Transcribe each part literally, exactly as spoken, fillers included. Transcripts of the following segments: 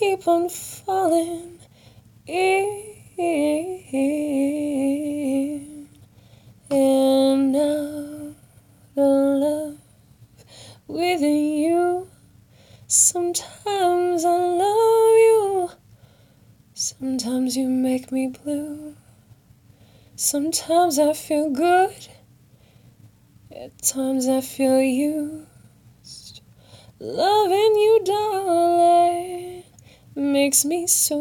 keep on falling in. And now the love with you. Sometimes I love you, sometimes you make me blue. Sometimes I feel good, at times I feel used. Loving you, darling, makes me so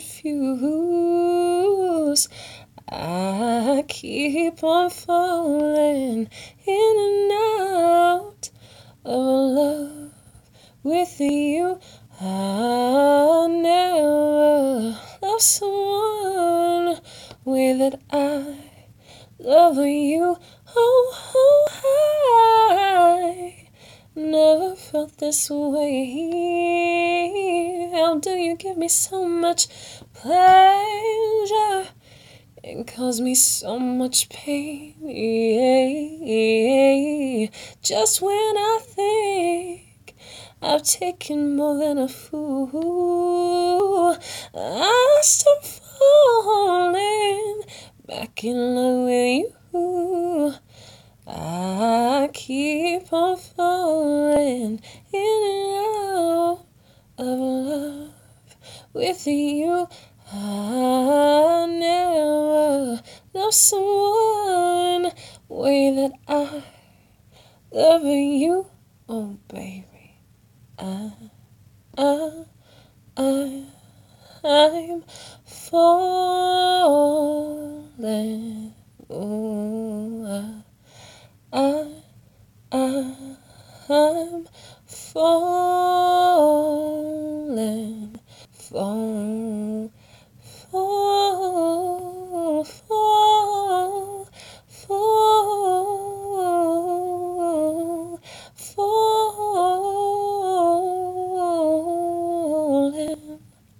confused. I keep on falling in and out of love with you. I never love someone way that I love you. Oh, oh, I never felt this way. How do you give me so much pleasure and cause me so much pain? Just when I think I've taken more than a fool, I start falling back in love with you. I keep on falling in and out of love with you. I never love someone way that I love you. Oh, baby, I, I, I, I'm falling. Oh, I, I, I'm falling, fall, fall, fall, fall, falling.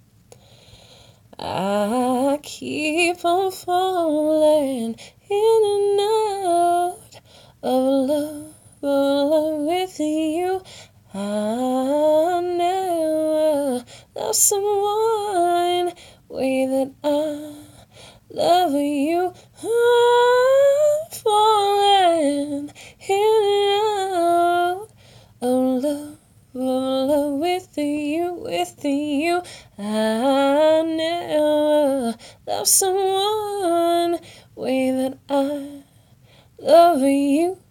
I keep on falling in and out of love, of love with you. I never love someone way that I love you. I'm falling in and out of love, of love with you, with you. I never love someone way that I love you.